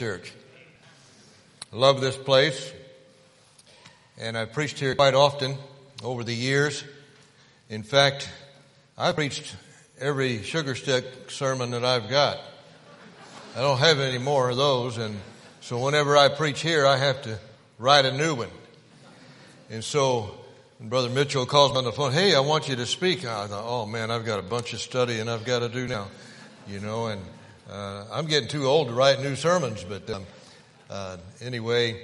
Church. I love this place, and I've preached here quite often over the years. In fact, I preached every sugar stick sermon that I've got. I don't have any more of those, and so whenever I preach here, I have to write a new one. And so when Brother Mitchell calls me on the phone, hey, I want you to speak. I thought, oh man, I've got a bunch of study and I've got to do now, and I'm getting too old to write new sermons, but anyway,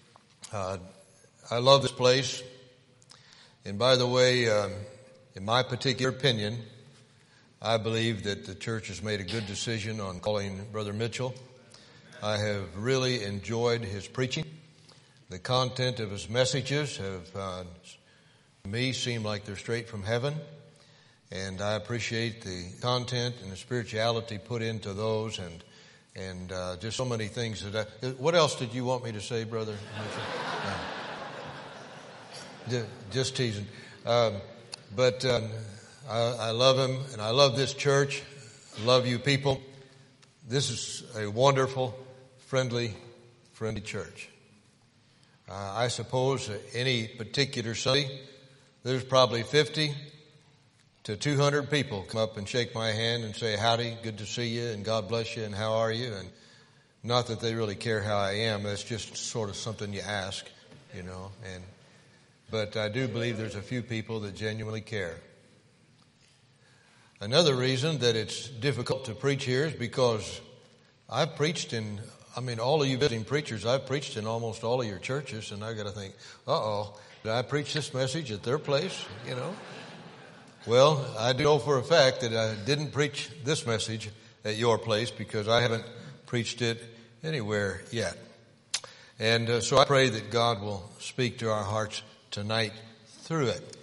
I love this place. And by the way, in my particular opinion, I believe that the church has made a good decision on calling Brother Mitchell. I have really enjoyed his preaching. The content of his messages have, to me, seemed like they're straight from heaven. And I appreciate the content and the spirituality put into those, and just so many things what else did you want me to say, Brother Mitchell? Just teasing. But I love him, and I love this church. I love you people. This is a wonderful, friendly church. I suppose any particular Sunday, there's probably 50 to 200 people come up and shake my hand and say, howdy, good to see you, and God bless you, and how are you? And not that they really care how I am. That's just sort of something you ask, but I do believe there's a few people that genuinely care. Another reason that it's difficult to preach here is because I've preached all of you visiting preachers, I've preached in almost all of your churches, and I got to think, did I preach this message at their place, Well, I do know for a fact that I didn't preach this message at your place because I haven't preached it anywhere yet. And so I pray that God will speak to our hearts tonight through it.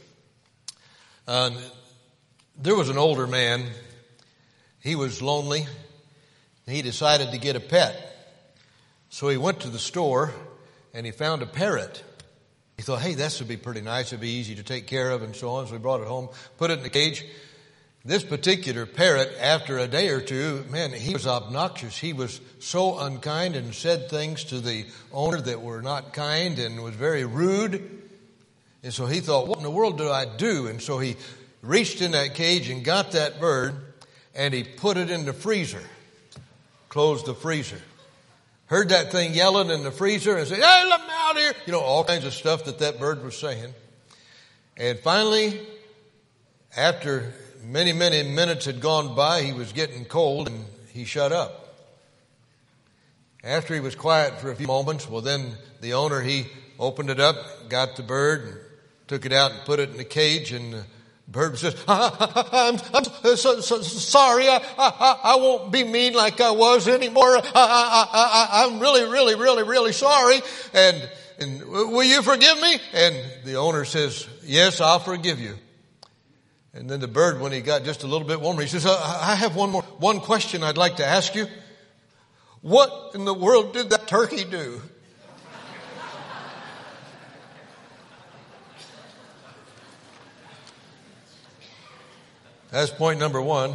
There was an older man. He was lonely. He decided to get a pet. So he went to the store and he found a parrot. He thought, hey, this would be pretty nice. It'd be easy to take care of and so on. So he brought it home, put it in the cage. This particular parrot, after a day or two, man, he was obnoxious. He was so unkind and said things to the owner that were not kind and was very rude. And so he thought, what in the world do I do? And so he reached in that cage and got that bird and he put it in the freezer, closed the freezer. Heard that thing yelling in the freezer and said, hey, let me out here. All kinds of stuff that bird was saying. And finally, after many, many minutes had gone by, he was getting cold and he shut up. After he was quiet for a few moments, then the owner, he opened it up, got the bird and took it out and put it in the cage, and the bird says, I'm so sorry. I won't be mean like I was anymore. I'm really, really, really, really sorry. And will you forgive me? And the owner says, yes, I'll forgive you. And then the bird, when he got just a little bit warmer, he says, I have one question I'd like to ask you. What in the world did that turkey do? That's point number one.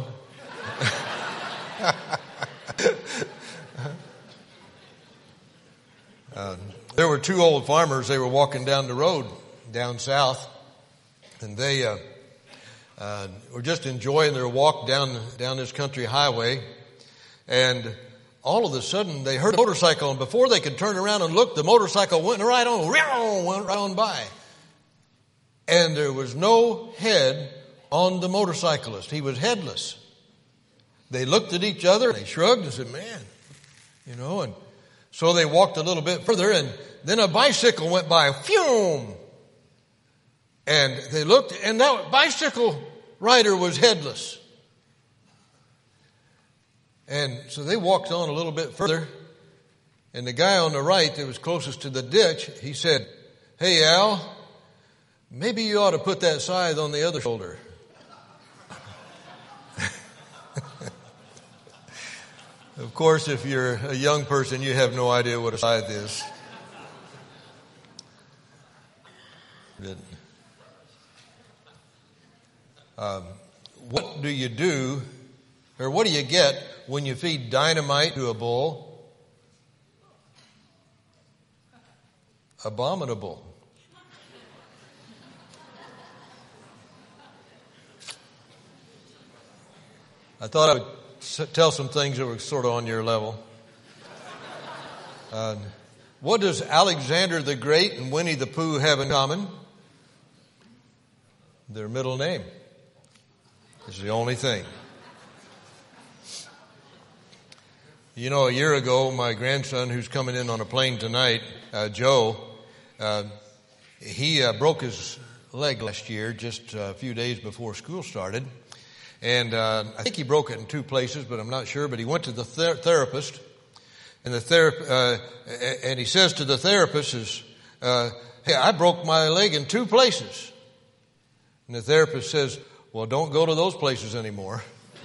There were two old farmers. They were walking down the road down south, and they were just enjoying their walk down this country highway. And all of a sudden, they heard a motorcycle, and before they could turn around and look, the motorcycle went right on by. And there was no head on the motorcyclist. He was headless. They looked at each other, they shrugged and said, man, and so they walked a little bit further, and then a bicycle went by, phew! And they looked, and that bicycle rider was headless. And so they walked on a little bit further, and the guy on the right that was closest to the ditch, he said, hey, Al, maybe you ought to put that scythe on the other shoulder. Of course, if you're a young person, you have no idea what a scythe is. What do you do, or what do you get when you feed dynamite to a bull abominable. I thought I would tell some things that were sort of on your level. What does Alexander the Great and Winnie the Pooh have in common? Their middle name. It's the only thing. You know, a year ago, my grandson, who's coming in on a plane tonight, Joe, he broke his leg last year, just a few days before school started. And I think he broke it in two places, but I'm not sure. But he went to the therapist, and and he says to the therapist, "Hey, I broke my leg in two places." And the therapist says, "Well, don't go to those places anymore."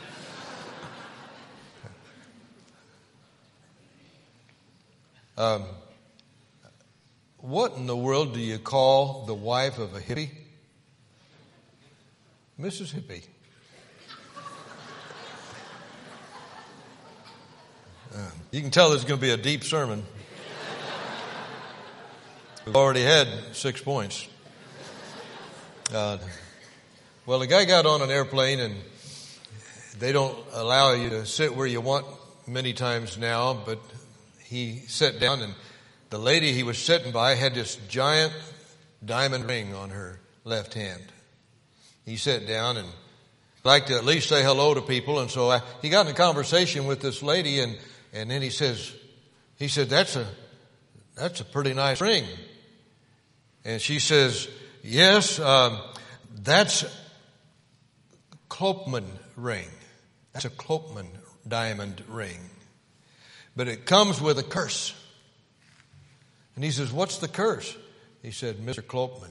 What in the world do you call the wife of a hippie? Mrs. Hippie. You can tell this is going to be a deep sermon. We've already had 6 points. Well, the guy got on an airplane, and they don't allow you to sit where you want many times now, but he sat down, and the lady he was sitting by had this giant diamond ring on her left hand. He sat down and liked to at least say hello to people, and so he got in a conversation with this lady, and then he said, that's a pretty nice ring. And she says, yes, that's Klopman ring. That's a Klopman diamond ring. But it comes with a curse. And he says, what's the curse? He said, Mr. Klopman.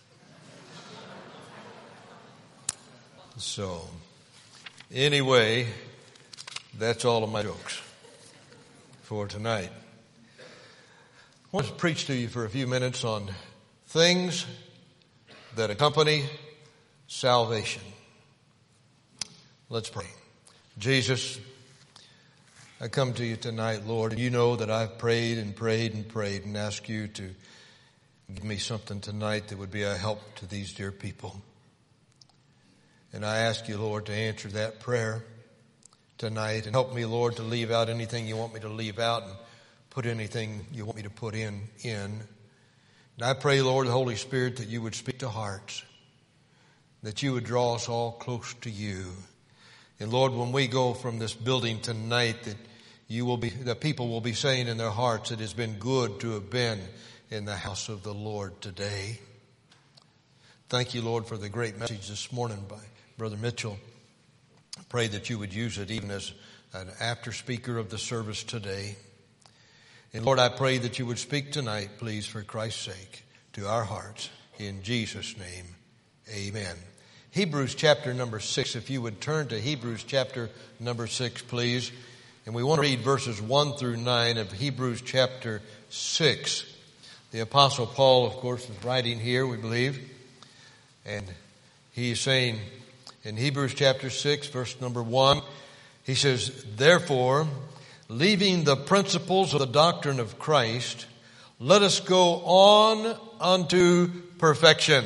So, anyway, that's all of my jokes for tonight. I want to preach to you for a few minutes on things that accompany salvation. Let's pray. Jesus, I come to you tonight, Lord. You know that I've prayed and prayed and prayed and asked you to give me something tonight that would be a help to these dear people. And I ask you, Lord, to answer that prayer tonight and help me, Lord, to leave out anything you want me to leave out and put anything you want me to put in. And I pray, Lord, the Holy Spirit, that you would speak to hearts, that you would draw us all close to you. And Lord, when we go from this building tonight, that people will be saying in their hearts, it has been good to have been in the house of the Lord today. Thank you, Lord, for the great message this morning by Brother Mitchell. I pray that you would use it even as an after speaker of the service today. And Lord, I pray that you would speak tonight, please, for Christ's sake, to our hearts. In Jesus' name, amen. Hebrews chapter number 6, if you would turn to Hebrews chapter number 6, please. And we want to read verses 1 through 9 of Hebrews chapter 6. The Apostle Paul, of course, is writing here, we believe. And he is saying in Hebrews chapter 6, verse number 1, he says, therefore, leaving the principles of the doctrine of Christ, let us go on unto perfection,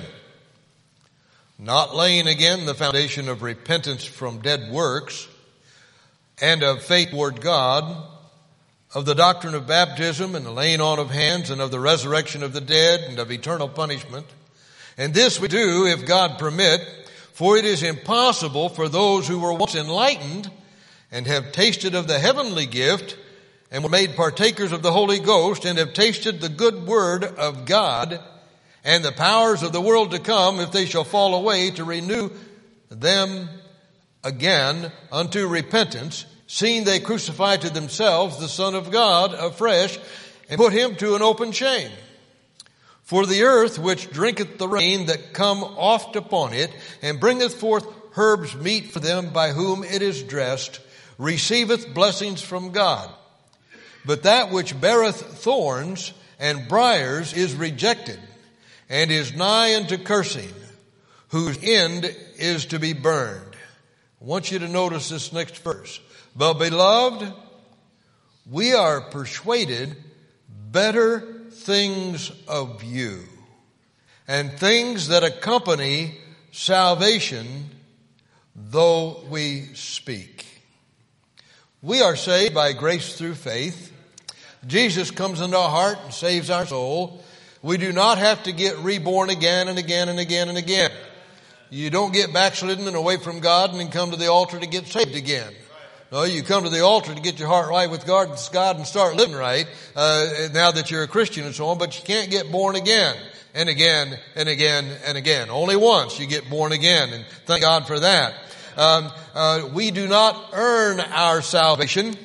not laying again the foundation of repentance from dead works and of faith toward God, of the doctrine of baptism and the laying on of hands and of the resurrection of the dead and of eternal punishment. And this we do if God permit, for it is impossible for those who were once enlightened and have tasted of the heavenly gift and were made partakers of the Holy Ghost and have tasted the good word of God and the powers of the world to come, if they shall fall away, to renew them again unto repentance, seeing they crucify to themselves the Son of God afresh and put him to an open shame. For the earth which drinketh the rain that come oft upon it, and bringeth forth herbs meet for them by whom it is dressed, receiveth blessings from God. But that which beareth thorns and briars is rejected, and is nigh unto cursing, whose end is to be burned. I want you to notice this next verse. But beloved, we are persuaded better things of you, and things that accompany salvation, though we speak. We are saved by grace through faith. Jesus comes into our heart and saves our soul. We do not have to get reborn again and again and again and again. You don't get backslidden and away from God and then come to the altar to get saved again. No, you come to the altar to get your heart right with God and start living right, now that you're a Christian and so on, but you can't get born again and again and again and again. Only once you get born again, and thank God for that. We do not earn our salvation.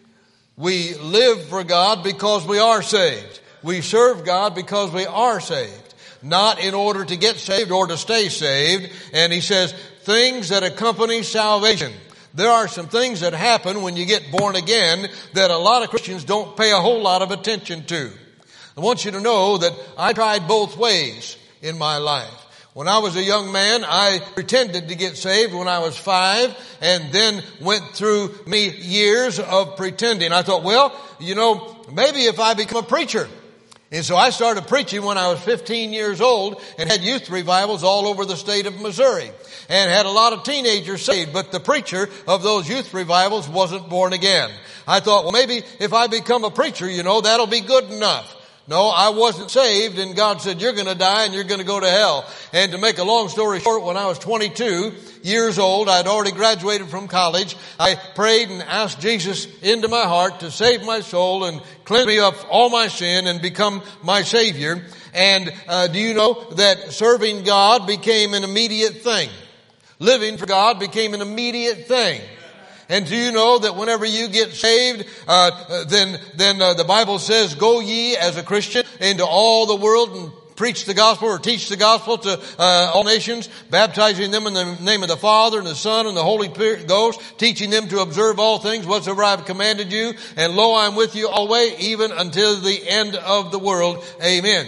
We live for God because we are saved. We serve God because we are saved, not in order to get saved or to stay saved. And he says, things that accompany salvation. There are some things that happen when you get born again that a lot of Christians don't pay a whole lot of attention to. I want you to know that I tried both ways in my life. When I was a young man, I pretended to get saved when I was 5, and then went through many years of pretending. I thought, well, maybe if I become a preacher. And so I started preaching when I was 15 years old and had youth revivals all over the state of Missouri and had a lot of teenagers saved, but the preacher of those youth revivals wasn't born again. I thought, well, maybe if I become a preacher, that'll be good enough. No, I wasn't saved, and God said, you're going to die and you're going to go to hell. And to make a long story short, when I was 22 years old, I'd already graduated from college. I prayed and asked Jesus into my heart to save my soul and cleanse me of all my sin and become my Savior. And do you know that serving God became an immediate thing? Living for God became an immediate thing. And do you know that whenever you get saved, then the Bible says, go ye as a Christian into all the world and preach the gospel or teach the gospel to all nations, baptizing them in the name of the Father and the Son and the Holy Ghost, teaching them to observe all things whatsoever I have commanded you. And lo, I am with you always, even until the end of the world. Amen.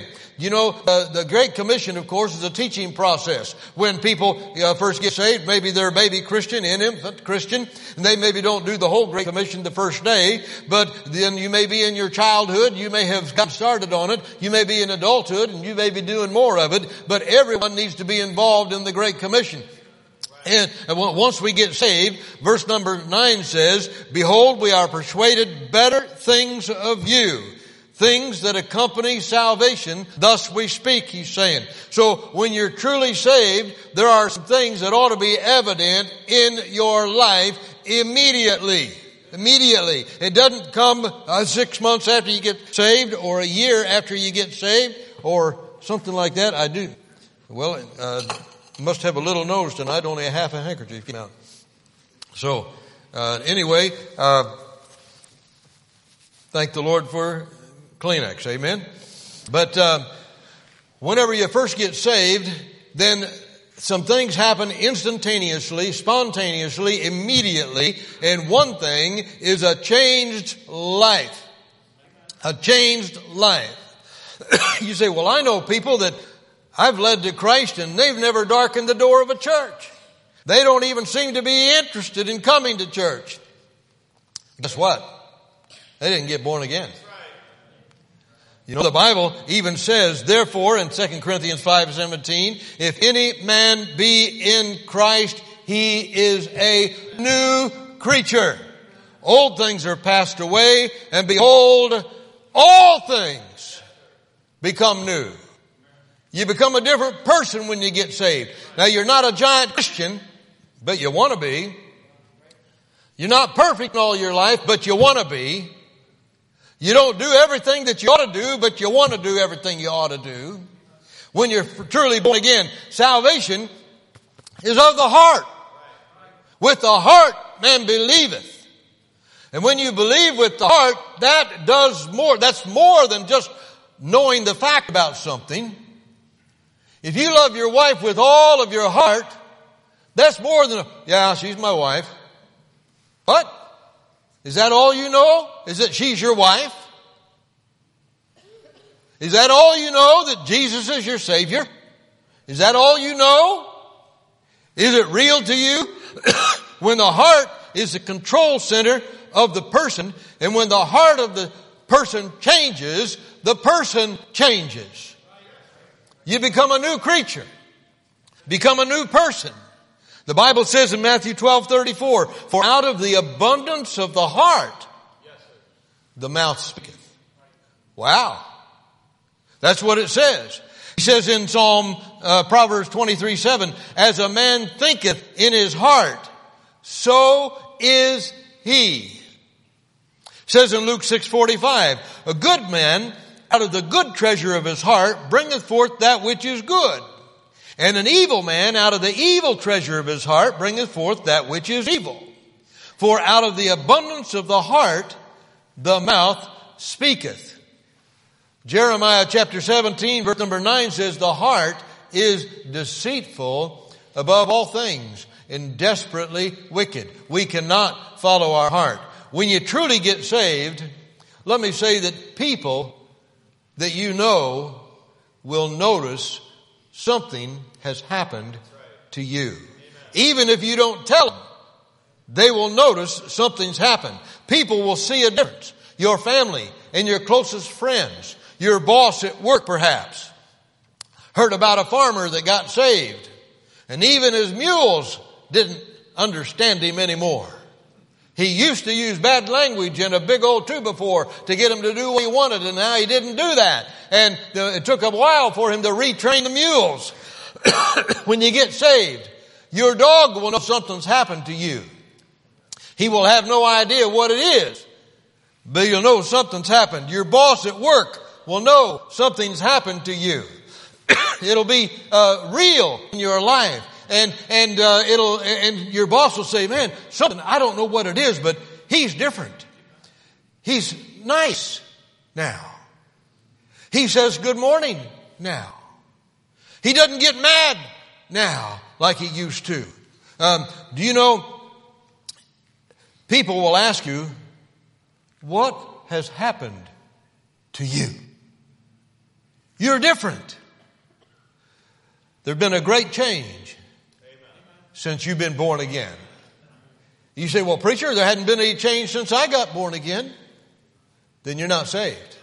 The Great Commission, of course, is a teaching process. When people first get saved, maybe they're a baby Christian, an infant Christian, and they maybe don't do the whole Great Commission the first day, but then you may be in your childhood, you may have got started on it, you may be in adulthood, and you may be doing more of it, but everyone needs to be involved in the Great Commission. And once we get saved, verse number 9 says, behold, we are persuaded better things of you. Things that accompany salvation, thus we speak, he's saying. So when you're truly saved, there are some things that ought to be evident in your life immediately. Immediately. It doesn't come 6 months after you get saved or a year after you get saved or something like that. I do. Well, must have a little nose tonight, only a half a handkerchief came out. So, anyway, thank the Lord for Kleenex, amen? But whenever you first get saved, then some things happen instantaneously, spontaneously, immediately, and one thing is a changed life. A changed life. You say, well, I know people that I've led to Christ and they've never darkened the door of a church. They don't even seem to be interested in coming to church. Guess what? They didn't get born again. The Bible even says, therefore, in 2 Corinthians 5:17, if any man be in Christ, he is a new creature. Old things are passed away, and behold, all things become new. You become a different person when you get saved. Now, you're not a giant Christian, but you want to be. You're not perfect in all your life, but you want to be. You don't do everything that you ought to do, but you want to do everything you ought to do. When you're truly born again, salvation is of the heart. With the heart man believeth. And when you believe with the heart, that does more. That's more than just knowing the fact about something. If you love your wife with all of your heart, that's more than, yeah, she's my wife. What? Is that all you know? Is that she's your wife? Is that all you know, that Jesus is your Savior? Is that all you know? Is it real to you? When the heart is the control center of the person, and when the heart of the person changes, the person changes. You become a new creature. Become a new person. The Bible says in Matthew 12:34, for out of the abundance of the heart, the mouth speaketh. Wow. That's what it says. He says in Proverbs 23:7, as a man thinketh in his heart, so is he. It says in Luke 6:45, a good man out of the good treasure of his heart bringeth forth that which is good. And an evil man out of the evil treasure of his heart bringeth forth that which is evil. For out of the abundance of the heart, the mouth speaketh. Jeremiah chapter 17 verse number 9 says, the heart is deceitful above all things and desperately wicked. We cannot follow our heart. When you truly get saved, let me say that people that you know will notice something has happened to you. Even if you don't tell them, they will notice something's happened. People will see a difference. Your family and your closest friends, your boss at work perhaps, heard about a farmer that got saved. And even his mules didn't understand him anymore. He used to use bad language and a big old two-by-four to get him to do what he wanted, and now he didn't do that. And it took a while for him to retrain the mules. When you get saved, your dog will know something's happened to you. He will have no idea what it is, but you'll know something's happened. Your boss at work will know something's happened to you. It'll be real in your life. And your boss will say, man, something, I don't know what it is, but he's different. He's nice now. He says good morning now. He doesn't get mad now like he used to. Do you know, people will ask you, what has happened to you? You're different. There's been a great change since you've been born again. You say, well, preacher, there hadn't been any change since I got born again. Then you're not saved.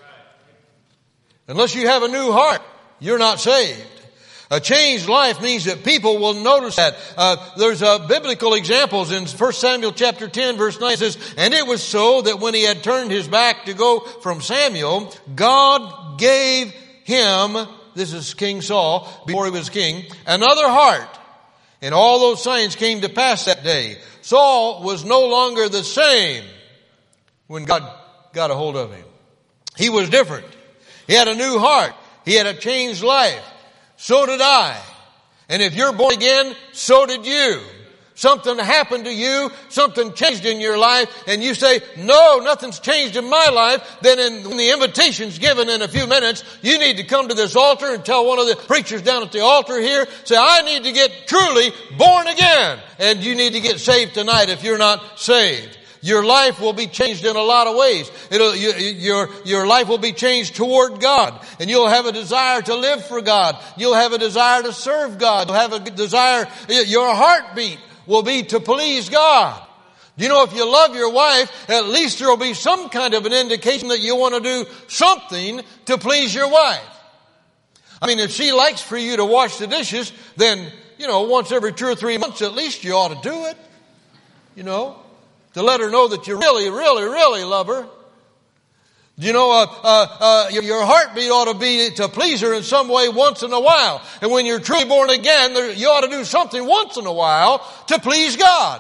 Unless you have a new heart, you're not saved. A changed life means that people will notice that. There's biblical examples in 1 Samuel chapter 10 verse 9. It says, and it was so that when he had turned his back to go from Samuel, God gave him, this is King Saul, before he was king, another heart. And all those signs came to pass that day. Saul was no longer the same when God got a hold of him. He was different. He had a new heart. He had a changed life. So did I. And if you're born again, so did you. Something happened to you, something changed in your life, and you say, no, nothing's changed in my life. Then when the invitation's given in a few minutes, you need to come to this altar and tell one of the preachers down at the altar here, say, I need to get truly born again. And you need to get saved tonight if you're not saved. Your life will be changed in a lot of ways. Your life will be changed toward God. And you'll have a desire to live for God. You'll have a desire to serve God. You'll have a desire, your heartbeat will be to please God. You know, if you love your wife, at least there will be some kind of an indication that you want to do something to please your wife. I mean, if she likes for you to wash the dishes, then, once every 2 or 3 months at least you ought to do it. To let her know that you really, really, really love her. Your heartbeat ought to be to please her in some way once in a while. And when you're truly born again, you ought to do something once in a while to please God.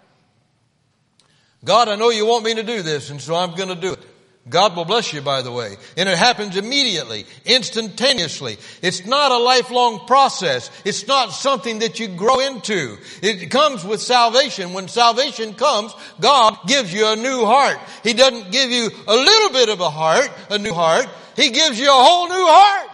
God, I know you want me to do this, and so I'm going to do it. God will bless you, by the way. And it happens immediately, instantaneously. It's not a lifelong process. It's not something that you grow into. It comes with salvation. When salvation comes, God gives you a new heart. He doesn't give you a little bit of a new heart. He gives you a whole new heart.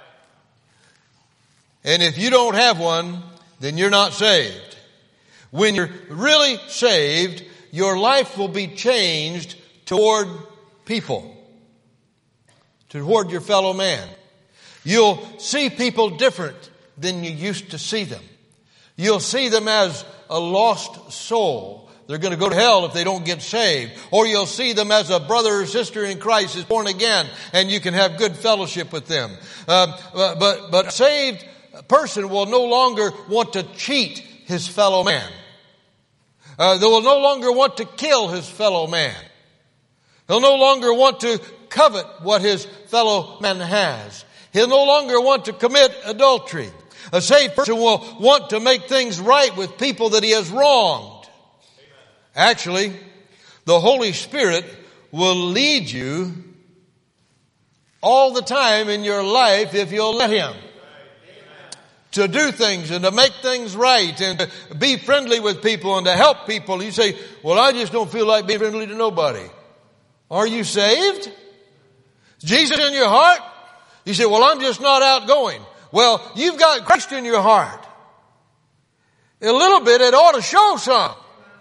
And if you don't have one, then you're not saved. When you're really saved, your life will be changed toward people, toward your fellow man. You'll see people different than you used to see them. You'll see them as a lost soul They're going to go to hell if they don't get saved. Or you'll see them as a brother or sister in Christ is born again, and you can have good fellowship with them. But a saved person will no longer want to cheat his fellow man. They will no longer want to kill his fellow man. He'll no longer want to covet what his fellow man has. He'll no longer want to commit adultery. A saved person will want to make things right with people that he has wronged. Actually, the Holy Spirit will lead you all the time in your life if you'll let Him. To do things and to make things right and to be friendly with people and to help people. You say, well, I just don't feel like being friendly to nobody. Are you saved? Is Jesus in your heart? You say, well, I'm just not outgoing. Well, you've got Christ in your heart. A little bit, it ought to show some.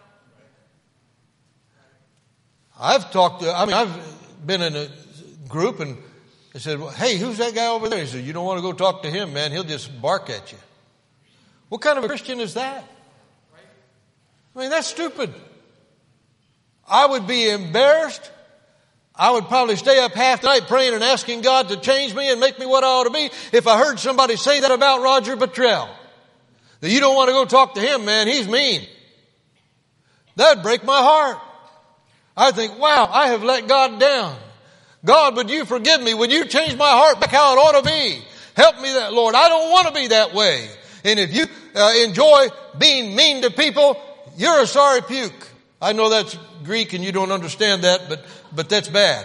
I've been in a group and I said, well, hey, who's that guy over there? He said, you don't want to go talk to him, man. He'll just bark at you. What kind of a Christian is that? I mean, that's stupid. I would be embarrassed. I would probably stay up half the night praying and asking God to change me and make me what I ought to be if I heard somebody say that about Roger Buttrell. That you don't want to go talk to him, man. He's mean. That'd break my heart. I think, wow, I have let God down. God, would you forgive me? Would you change my heart back how it ought to be? Help me that, Lord. I don't want to be that way. And if you enjoy being mean to people, you're a sorry puke. I know that's Greek and you don't understand that, but that's bad.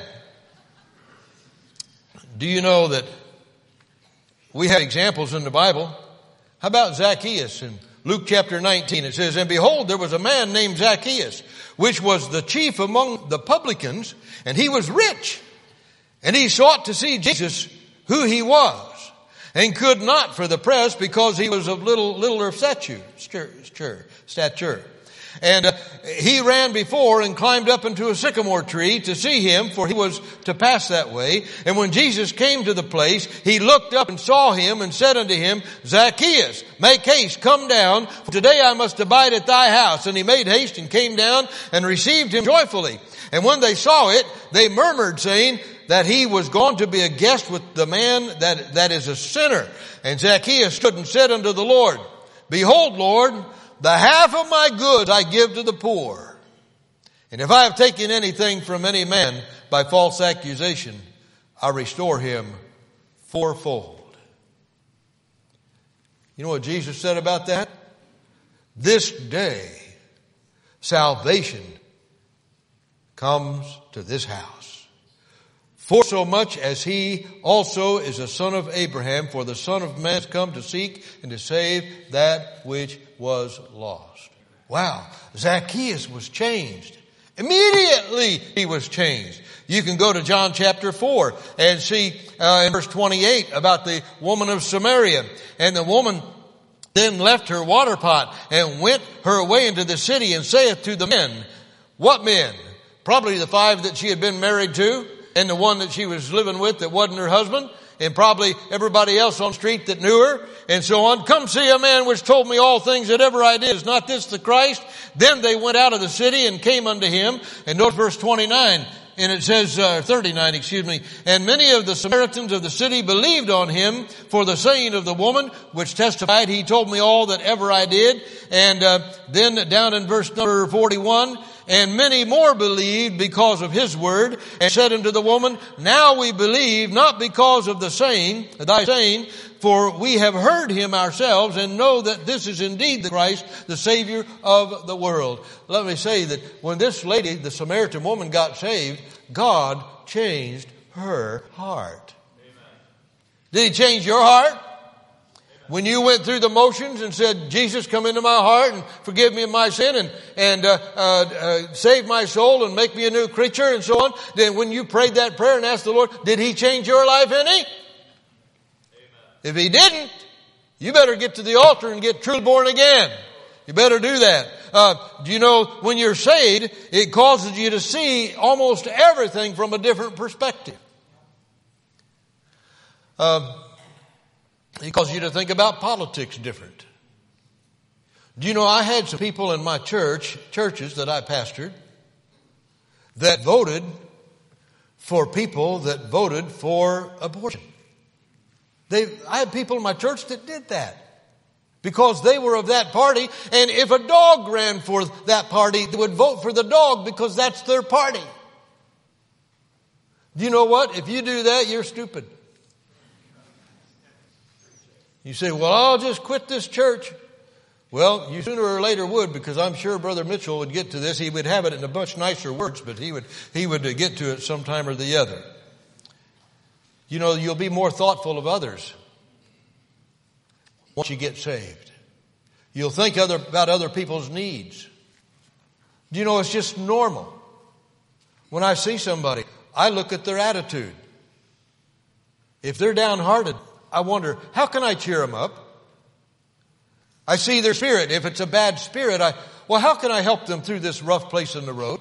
Do you know that we have examples in the Bible? How about Zacchaeus in Luke chapter 19? It says, and behold, there was a man named Zacchaeus, which was the chief among the publicans, and he was rich. And he sought to see Jesus, who he was, and could not for the press because he was of littler stature. And he ran before and climbed up into a sycamore tree to see him, for he was to pass that way. And when Jesus came to the place, he looked up and saw him and said unto him, Zacchaeus, make haste, come down, for today I must abide at thy house. And he made haste and came down and received him joyfully. And when they saw it, they murmured, saying that he was gone to be a guest with the man that is a sinner. And Zacchaeus stood and said unto the Lord, behold, Lord, the half of my goods I give to the poor. And if I have taken anything from any man by false accusation, I restore him fourfold. You know what Jesus said about that? This day, salvation comes to this house. For so much as he also is a son of Abraham, for the Son of Man has come to seek and to save that which was lost. Wow. Zacchaeus was changed. Immediately he was changed. You can go to John chapter 4 and see in verse 28 about the woman of Samaria. And the woman then left her water pot and went her way into the city and saith to the men, what men? Probably the 5 that she had been married to, and the one that she was living with that wasn't her husband, and probably everybody else on the street that knew her, and so on. Come see a man which told me all things that ever I did. Is not this the Christ? Then they went out of the city and came unto him. And note verse 29, and it says, 39, and many of the Samaritans of the city believed on him for the saying of the woman, which testified, he told me all that ever I did. And then down in verse number 41, and many more believed because of his word, and said unto the woman, now we believe, not because of thy saying, for we have heard him ourselves, and know that this is indeed the Christ, the Savior of the world. Let me say that when this lady, the Samaritan woman, got saved, God changed her heart. Amen. Did he change your heart? When you went through the motions and said, Jesus, come into my heart and forgive me of my sin and save my soul and make me a new creature and so on. Then when you prayed that prayer and asked the Lord, did he change your life any? Amen. If he didn't, you better get to the altar and get truly born again. You better do that. Do you know when you're saved, it causes you to see almost everything from a different perspective. It causes you to think about politics different. Do you know I had some people in my churches that I pastored, that voted for people that voted for abortion. I had people in my church that did that because they were of that party. And if a dog ran for that party, they would vote for the dog because that's their party. Do you know what? If you do that, you're stupid. You say, well, I'll just quit this church. Well, you sooner or later would, because I'm sure Brother Mitchell would get to this. He would have it in a much nicer words, but he would get to it sometime or the other. You know, you'll be more thoughtful of others once you get saved. You'll think about other people's needs. Do you know, it's just normal. When I see somebody, I look at their attitude. If they're downhearted, I wonder, how can I cheer them up? I see their spirit. If it's a bad spirit, how can I help them through this rough place in the road?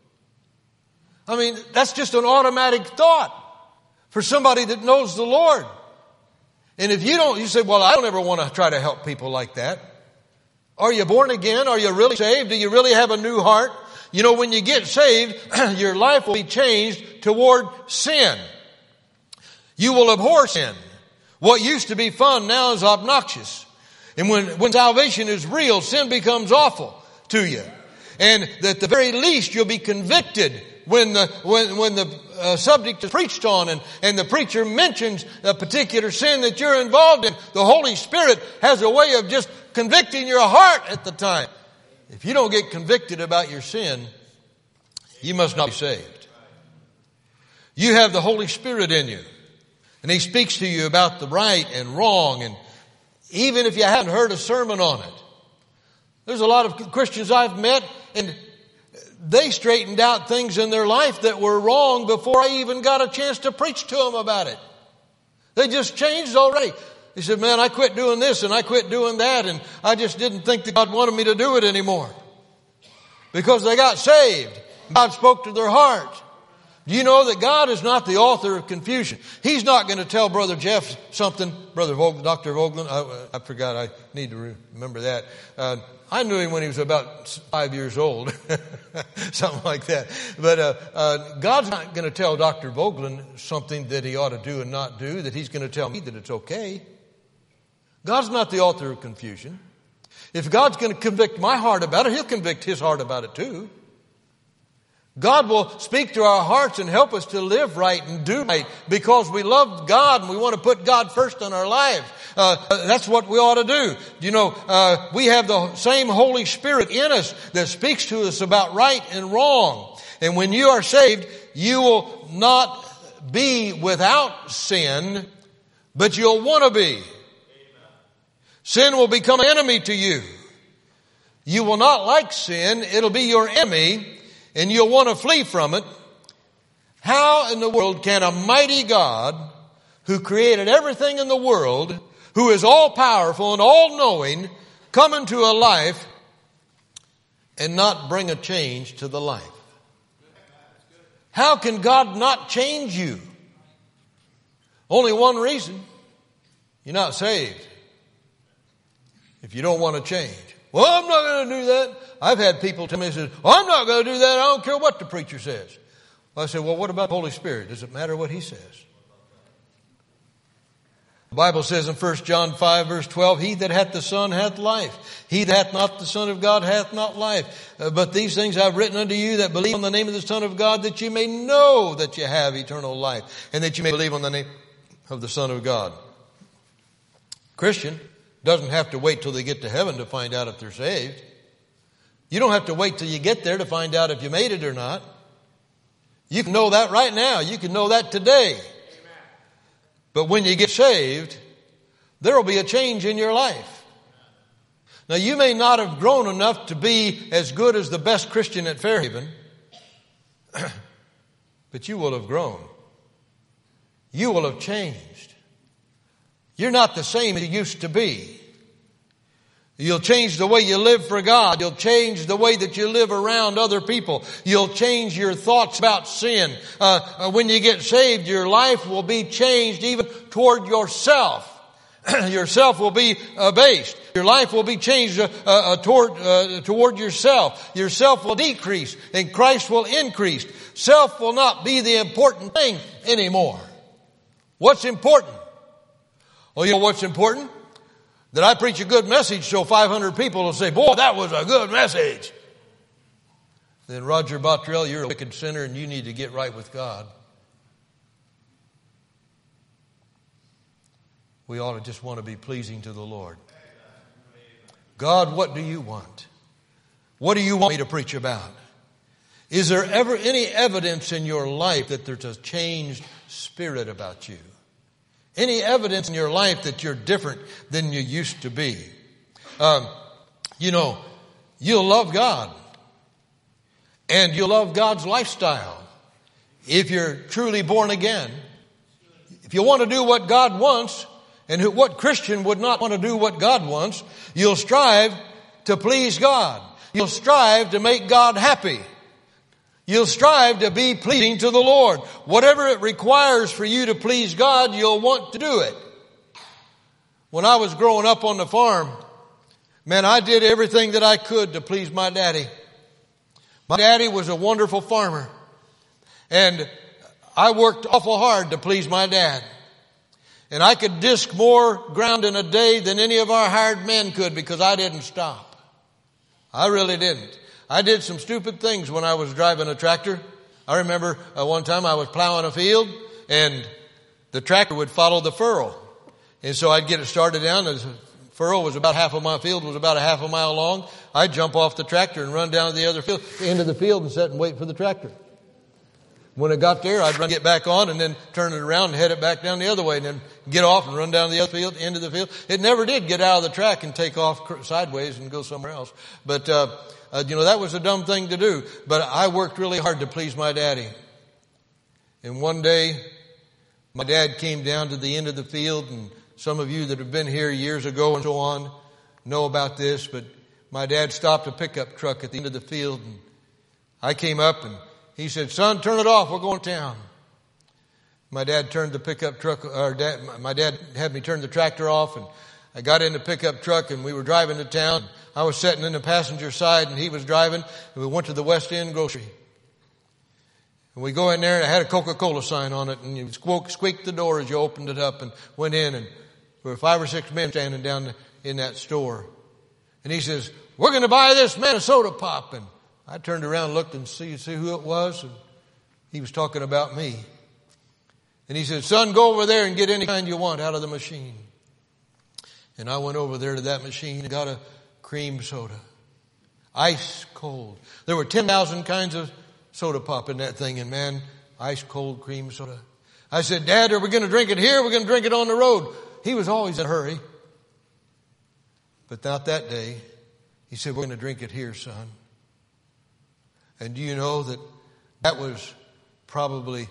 I mean, that's just an automatic thought for somebody that knows the Lord. And if you don't, you say, well, I don't ever want to try to help people like that. Are you born again? Are you really saved? Do you really have a new heart? You know, when you get saved, your life will be changed toward sin. You will abhor sin. What used to be fun now is obnoxious. And when salvation is real, sin becomes awful to you. And at the very least, you'll be convicted when the subject is preached on and the preacher mentions a particular sin that you're involved in. The Holy Spirit has a way of just convicting your heart at the time. If you don't get convicted about your sin, you must not be saved. You have the Holy Spirit in you. And He speaks to you about the right and wrong, and even if you haven't heard a sermon on it. There's a lot of Christians I've met, and they straightened out things in their life that were wrong before I even got a chance to preach to them about it. They just changed already. They said, man, I quit doing this and I quit doing that, and I just didn't think that God wanted me to do it anymore. Because they got saved. God spoke to their heart. Do you know that God is not the author of confusion? He's not going to tell Brother Jeff something. Dr. Vogelin, I forgot. I need to remember that. I knew him when he was about 5 years old. Something like that. But God's not going to tell Dr. Vogelin something that he ought to do and not do, that He's going to tell me that it's okay. God's not the author of confusion. If God's going to convict my heart about it, He'll convict His heart about it too. God will speak to our hearts and help us to live right and do right because we love God and we want to put God first in our lives. That's what we ought to do. You know, we have the same Holy Spirit in us that speaks to us about right and wrong. And when you are saved, you will not be without sin, but you'll want to be. Sin will become an enemy to you. You will not like sin. It'll be your enemy. And you'll want to flee from it. How in the world can a mighty God who created everything in the world, who is all powerful and all knowing, come into a life and not bring a change to the life? How can God not change you? Only one reason. You're not saved. If you don't want to change. Well, I'm not going to do that. I've had people tell me, I'm not going to do that. I don't care what the preacher says. Well, I said, well, what about the Holy Spirit? Does it matter what He says? The Bible says in 1 John 5 verse 12, He that hath the Son hath life. He that hath not the Son of God hath not life. But these things I've written unto you that believe on the name of the Son of God, that you may know that you have eternal life, and that you may believe on the name of the Son of God. Christian doesn't have to wait till they get to heaven to find out if they're saved. You don't have to wait till you get there to find out if you made it or not. You can know that right now. You can know that today. Amen. But when you get saved, there will be a change in your life. Now, you may not have grown enough to be as good as the best Christian at Fairhaven, but you will have grown. You will have changed. You're not the same as you used to be. You'll change the way you live for God. You'll change the way that you live around other people. You'll change your thoughts about sin. When you get saved, your life will be changed even toward yourself. yourself will be abased. Your life will be changed toward yourself. Yourself will decrease and Christ will increase. Self will not be the important thing anymore. What's important? Well, you know what's important? That I preach a good message so 500 people will say, boy, that was a good message. Then Roger Bottrell, you're a wicked sinner and you need to get right with God. We ought to just want to be pleasing to the Lord. God, what do you want? What do you want me to preach about? Is there ever any evidence in your life that there's a changed spirit about you? Any evidence in your life that you're different than you used to be? You'll love God. And you'll love God's lifestyle. If you're truly born again. If you want to do what God wants, and what Christian would not want to do what God wants, you'll strive to please God. You'll strive to make God happy. You'll strive to be pleasing to the Lord. Whatever it requires for you to please God, you'll want to do it. When I was growing up on the farm, man, I did everything that I could to please my daddy. My daddy was a wonderful farmer. And I worked awful hard to please my dad. And I could disc more ground in a day than any of our hired men could because I didn't stop. I really didn't. I did some stupid things when I was driving a tractor. I remember one time I was plowing a field and the tractor would follow the furrow. And so I'd get it started down. The furrow was about half of my field, was about a half a mile long. I'd jump off the tractor and run down to the other field, end of the field and sit and wait for the tractor. When it got there, I'd get back on and then turn it around and head it back down the other way and then get off and run down the other field, end of the field. It never did get out of the track and take off sideways and go somewhere else. But, that was a dumb thing to do. But I worked really hard to please my daddy. And one day, my dad came down to the end of the field, and some of you that have been here years ago and so on know about this, but my dad stopped a pickup truck at the end of the field, and I came up and he said, son, turn it off. We're going to town. My dad turned the pickup truck, my dad had me turn the tractor off, and I got in the pickup truck and we were driving to town. I was sitting in the passenger side and he was driving, and we went to the West End grocery. And we go in there and it had a Coca-Cola sign on it, and you squeaked the door as you opened it up and went in, and there were 5 or 6 men standing down in that store. And he says, we're going to buy this man a soda pop. And I turned around and looked and see who it was, and he was talking about me. And he said, son, go over there and get any kind you want out of the machine. And I went over there to that machine and got a cream soda. Ice cold. There were 10,000 kinds of soda pop in that thing, and man, ice cold cream soda. I said, Dad, are we going to drink it here? Or are we going to drink it on the road? He was always in a hurry. But not that day. He said, we're going to drink it here, son. And do you know that was probably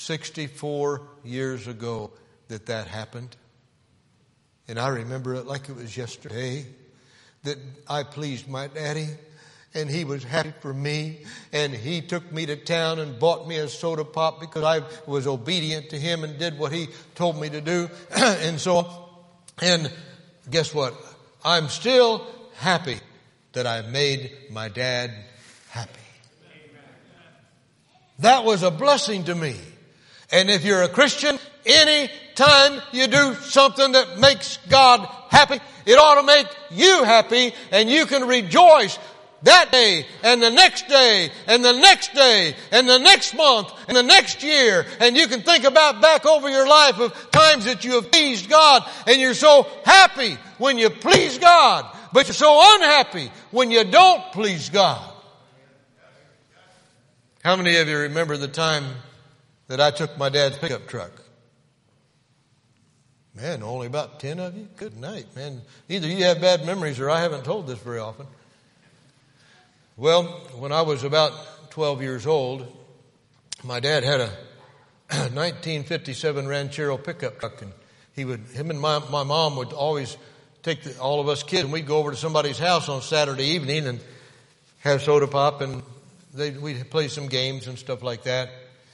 64 years ago that happened? And I remember it like it was yesterday, that I pleased my daddy and he was happy for me, and he took me to town and bought me a soda pop because I was obedient to him and did what he told me to do. And so, and guess what? I'm still happy that I made my dad happy. That was a blessing to me. And if you're a Christian, any time you do something that makes God happy, it ought to make you happy, and you can rejoice that day and the next day and the next day and the next month and the next year. And you can think about back over your life of times that you have pleased God, and you're so happy when you please God, but you're so unhappy when you don't please God. How many of you remember the time that I took my dad's pickup truck? Man, only about 10 of you? Good night, man. Either you have bad memories or I haven't told this very often. Well, when I was about 12 years old, my dad had a 1957 Ranchero pickup truck, and him and my mom would always take all of us kids, and we'd go over to somebody's house on Saturday evening and have soda pop, and we'd play some games and stuff like that.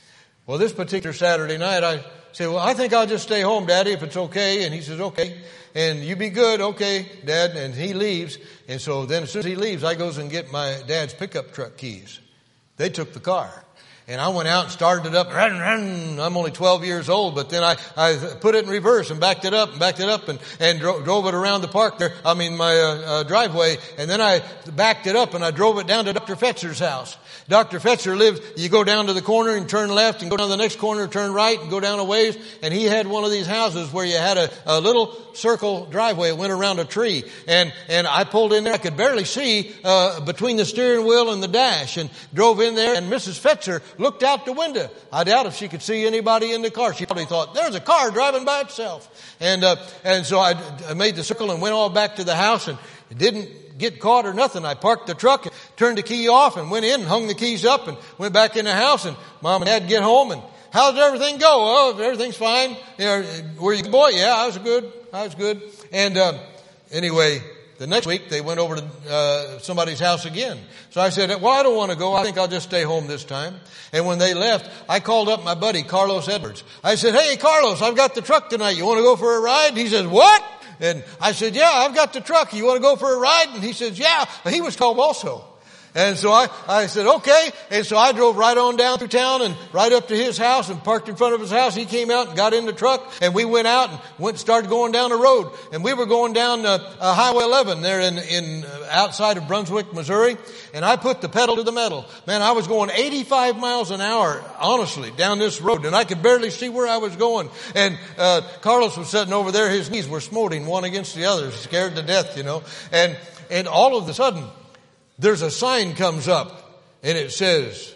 Well, this particular Saturday night, I said, well, I think I'll just stay home, Daddy, if it's okay. And he says, okay. And you be good. Okay, Dad. And he leaves. And so then as soon as he leaves, I goes and get my dad's pickup truck keys. They took the car. And I went out and started it up. I'm only 12 years old, but then I put it in reverse and backed it up and drove it around the park there. My driveway. And then I backed it up and I drove it down to Dr. Fetzer's house. Dr. Fetzer lived, you go down to the corner and turn left and go down the next corner, turn right and go down a ways. And he had one of these houses where you had a little circle driveway that went around a tree. And I pulled in there. I could barely see, between the steering wheel and the dash, and drove in there. And Mrs. Fetzer looked out the window. I doubt if she could see anybody in the car. She probably thought, there's a car driving by itself. And so I made the circle and went all back to the house, and it didn't get caught or nothing. I parked the truck and turned the key off and went in and hung the keys up and went back in the house, and Mom and Dad get home. And how did everything go? Oh, everything's fine. Were you a good boy? Yeah, I was good. And anyway, the next week they went over to somebody's house again. So I said, well, I don't want to go. I think I'll just stay home this time. And when they left, I called up my buddy, Carlos Edwards. I said, hey, Carlos, I've got the truck tonight. You want to go for a ride? He says, what? And I said, yeah, I've got the truck. You want to go for a ride? And he says, yeah. He was 12 also. And so I said, okay. And so I drove right on down through town and right up to his house and parked in front of his house. He came out and got in the truck, and we went out and started going down the road. And we were going down Highway 11 there in outside of Brunswick, Missouri. And I put the pedal to the metal. Man, I was going 85 miles an hour, honestly, down this road. And I could barely see where I was going. And Carlos was sitting over there. His knees were smoting one against the other, scared to death, And all of a sudden, there's a sign comes up, and it says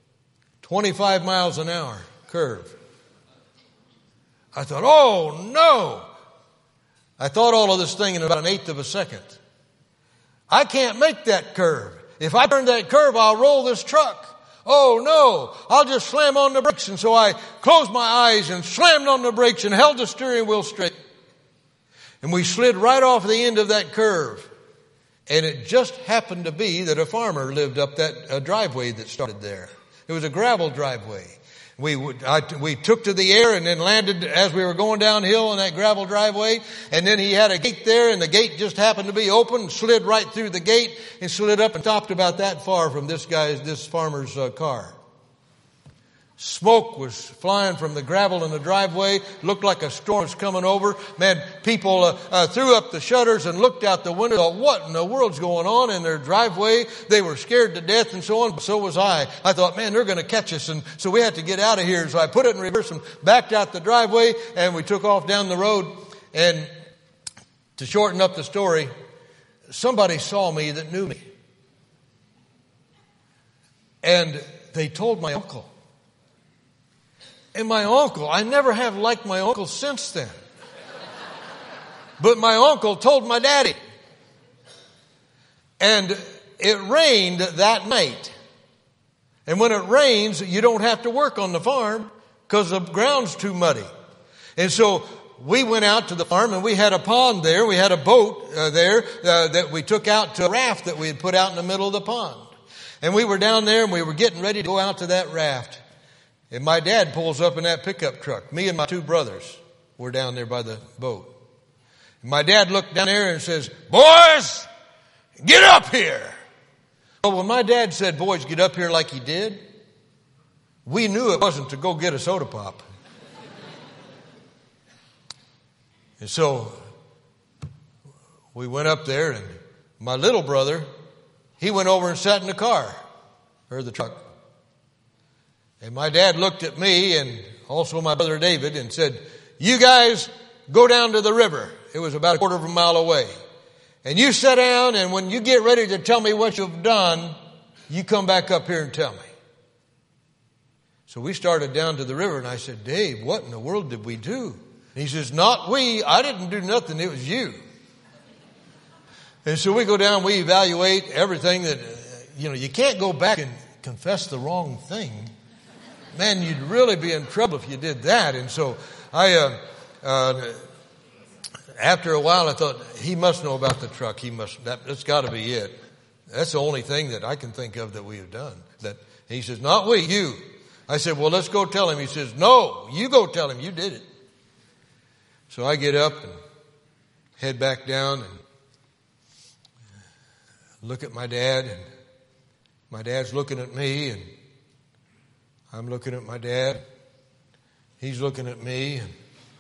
25 miles an hour curve. I thought, oh no. I thought all of this thing in about an eighth of a second. I can't make that curve. If I turn that curve, I'll roll this truck. Oh no, I'll just slam on the brakes. And so I closed my eyes and slammed on the brakes and held the steering wheel straight. And we slid right off the end of that curve. And it just happened to be that a farmer lived up that driveway that started there. It was a gravel driveway. We took to the air and then landed as we were going downhill on that gravel driveway. And then he had a gate there, and the gate just happened to be open, and slid right through the gate and slid up and stopped about that far from this farmer's car. Smoke was flying from the gravel in the driveway. Looked like a storm was coming over. Man, people threw up the shutters and looked out the window. Thought, what in the world's going on in their driveway? They were scared to death and so on. But so was I. I thought, man, they're going to catch us. And so we had to get out of here. So I put it in reverse and backed out the driveway, and we took off down the road. And to shorten up the story, somebody saw me that knew me. And they told my uncle. And my uncle, I never have liked my uncle since then. But my uncle told my daddy. And it rained that night. And when it rains, you don't have to work on the farm because the ground's too muddy. And so we went out to the farm, and we had a pond there. We had a boat there that we took out to a raft that we had put out in the middle of the pond. And we were down there, and we were getting ready to go out to that raft. And my dad pulls up in that pickup truck. Me and my two brothers were down there by the boat. And my dad looked down there and says, boys, get up here. Well, when my dad said, boys, get up here like he did, we knew it wasn't to go get a soda pop. And so we went up there, and my little brother, he went over and sat in the car, or the truck. And my dad looked at me and also my brother David and said, you guys go down to the river. It was about a quarter of a mile away. And you sit down, and when you get ready to tell me what you've done, you come back up here and tell me. So we started down to the river, and I said, Dave, what in the world did we do? And he says, not we. I didn't do nothing. It was you. And so we go down, we evaluate everything that, you can't go back and confess the wrong thing. Man, you'd really be in trouble if you did that. And so after a while, I thought, he must know about the truck. That's got to be it. That's the only thing that I can think of that we have done. That he says, not we, you. I said, well, let's go tell him. He says, no, you go tell him you did it. So I get up and head back down and look at my dad, and my dad's looking at me, and I'm looking at my dad. He's looking at me, and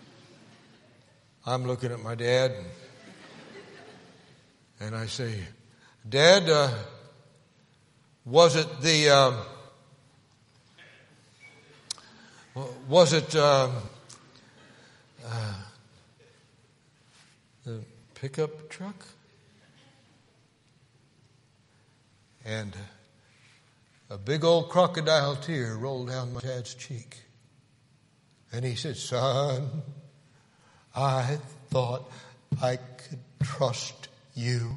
I'm looking at my dad. And I say, Dad, was it the pickup truck? And a big old crocodile tear rolled down my dad's cheek. And he said, son, I thought I could trust you.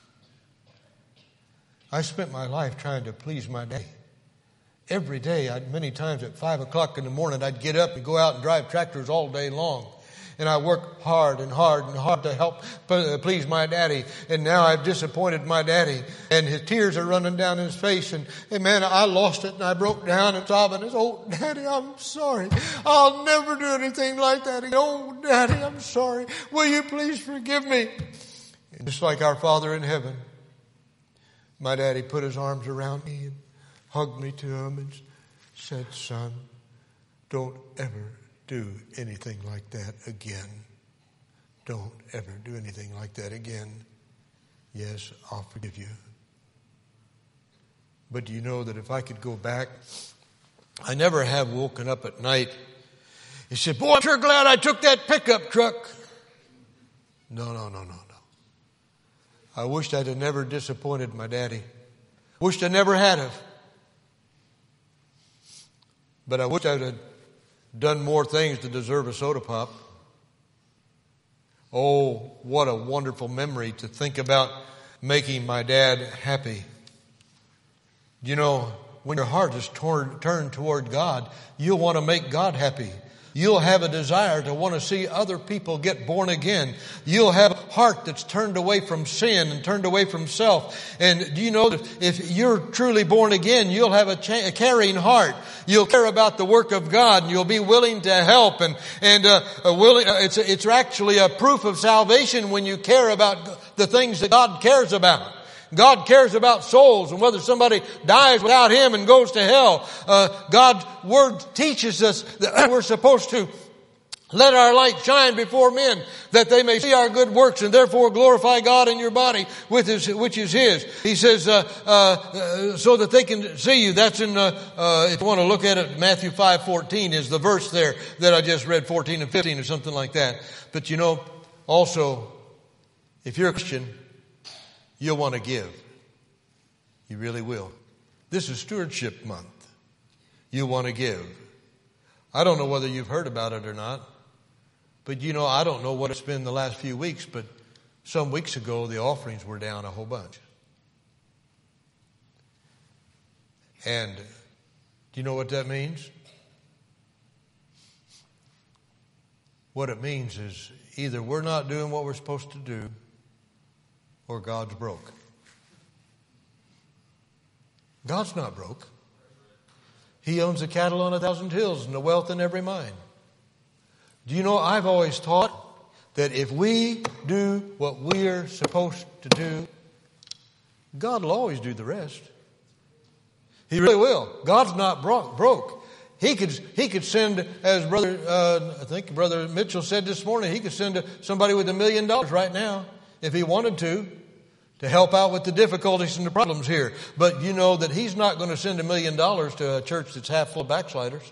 I spent my life trying to please my daddy. Every day, many times at 5 o'clock in the morning, I'd get up and go out and drive tractors all day long. And I worked hard and hard and hard to help please my daddy. And now I've disappointed my daddy. And his tears are running down his face. And man, I lost it and I broke down and sobbing. And oh, Daddy, I'm sorry. I'll never do anything like that again. Oh, Daddy, I'm sorry. Will you please forgive me? And just like our Father in heaven, my daddy put his arms around me and hugged me to him and said, son, don't ever do anything like that again. Don't ever do anything like that again. Yes, I'll forgive you. But do you know that if I could go back, I never have woken up at night. He said, boy, I'm sure glad I took that pickup truck. No. I wished I'd have never disappointed my daddy. Wished I never had have. But I wish I'd have done more things to deserve a soda pop. Oh, what a wonderful memory to think about making my dad happy. You know, when your heart is turned toward God, you'll want to make God happy. You'll have a desire to want to see other people get born again. You'll have a heart that's turned away from sin and turned away from self. And do you know that if you're truly born again, you'll have a caring heart. You'll care about the work of God, and you'll be willing to help. It's actually a proof of salvation when you care about the things that God cares about. God cares about souls, and whether somebody dies without Him and goes to hell, God's Word teaches us that we're supposed to let our light shine before men, that they may see our good works and therefore glorify God in your body, which is His. He says, so that they can see you. That's in, if you want to look at it, Matthew 5:14 is the verse there that I just read, 14 and 15 or something like that. But you know, also, if you're a Christian, you'll want to give. You really will. This is Stewardship Month. You want to give. I don't know whether you've heard about it or not, but you know, I don't know what it's been the last few weeks, but some weeks ago the offerings were down a whole bunch. And do you know what that means? What it means is either we're not doing what we're supposed to do, or God's broke. God's not broke. He owns the cattle on 1,000 hills and the wealth in every mine. Do you know, I've always taught that if we do what we're supposed to do, God will always do the rest. He really will. God's not broke. He could send, as I think Brother Mitchell said this morning, he could send somebody with $1 million right now if he wanted to help out with the difficulties and the problems here. But you know that He's not going to send $1 million to a church that's half full of backsliders.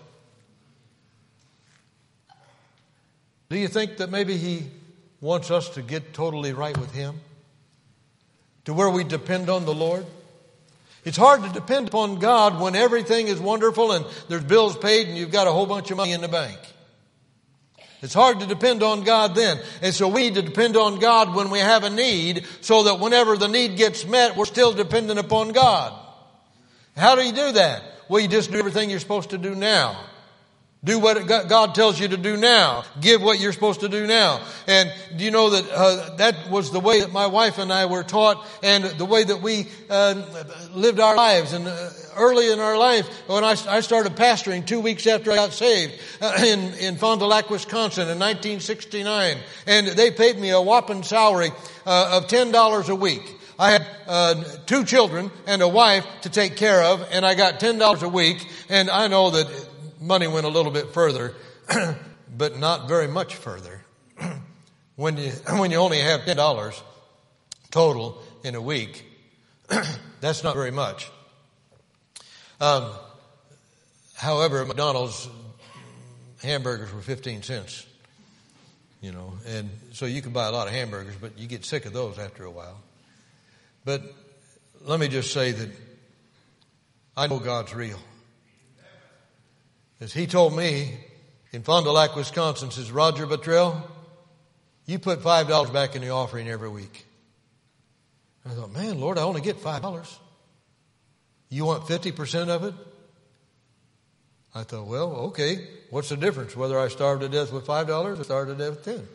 Do you think that maybe He wants us to get totally right with Him? To where we depend on the Lord? It's hard to depend upon God when everything is wonderful and there's bills paid and you've got a whole bunch of money in the bank. It's hard to depend on God then. And so we need to depend on God when we have a need, so that whenever the need gets met, we're still dependent upon God. How do you do that? Well, you just do everything you're supposed to do now. Do what God tells you to do now. Give what you're supposed to do now. And do you know that that was the way that my wife and I were taught, and the way that we lived our lives. And early in our life, when I started pastoring 2 weeks after I got saved in Fond du Lac, Wisconsin in 1969. And they paid me a whopping salary of $10 a week. I had 2 children and a wife to take care of, and I got $10 a week. And I know that money went a little bit further, but not very much further. When you only have $10 total in a week, that's not very much. However, McDonald's hamburgers were 15 cents, and so you can buy a lot of hamburgers, but you get sick of those after a while. But let me just say that I know God's real. As he told me in Fond du Lac, Wisconsin, says, Roger Buttrell, you put $5 back in the offering every week. I thought, man, Lord, I only get $5. You want 50% of it? I thought, well, okay, what's the difference whether I starve to death with $5 or starve to death with 10?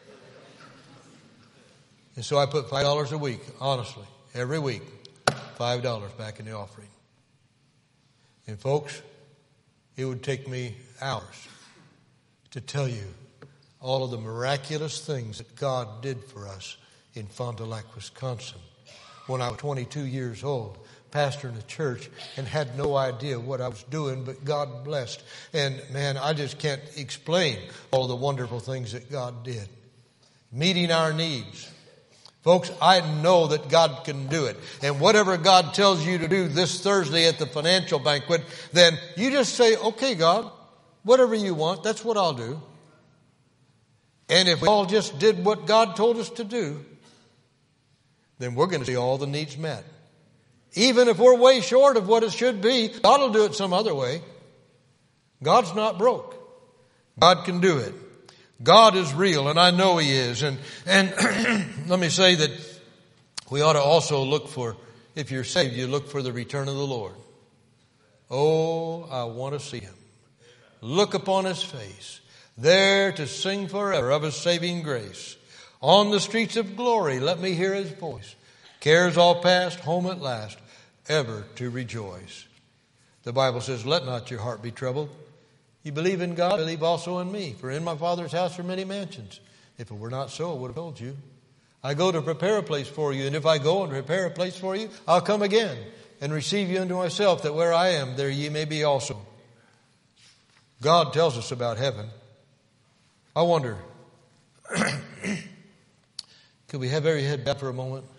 And so I put $5 a week, honestly, every week, $5 back in the offering. And folks, it would take me hours to tell you all of the miraculous things that God did for us in Fond du Lac, Wisconsin, when I was 22 years old, pastoring a church, and had no idea what I was doing, but God blessed. And man, I just can't explain all the wonderful things that God did. Meeting our needs. Folks, I know that God can do it. And whatever God tells you to do this Thursday at the financial banquet, then you just say, okay, God, whatever you want, that's what I'll do. And if we all just did what God told us to do, then we're going to see all the needs met. Even if we're way short of what it should be, God will do it some other way. God's not broke. God can do it. God is real, and I know He is. And let me say that we ought to also look for, if you're saved, you look for the return of the Lord. Oh, I want to see Him. Look upon His face, there to sing forever of His saving grace. On the streets of glory, let me hear His voice. Cares all past, home at last, ever to rejoice. The Bible says, let not your heart be troubled. You believe in God, believe also in me. For in my Father's house are many mansions. If it were not so, I would have told you. I go to prepare a place for you. And if I go and prepare a place for you, I'll come again and receive you unto myself, that where I am, there ye may be also. God tells us about heaven. I wonder, could we have every head bowed for a moment?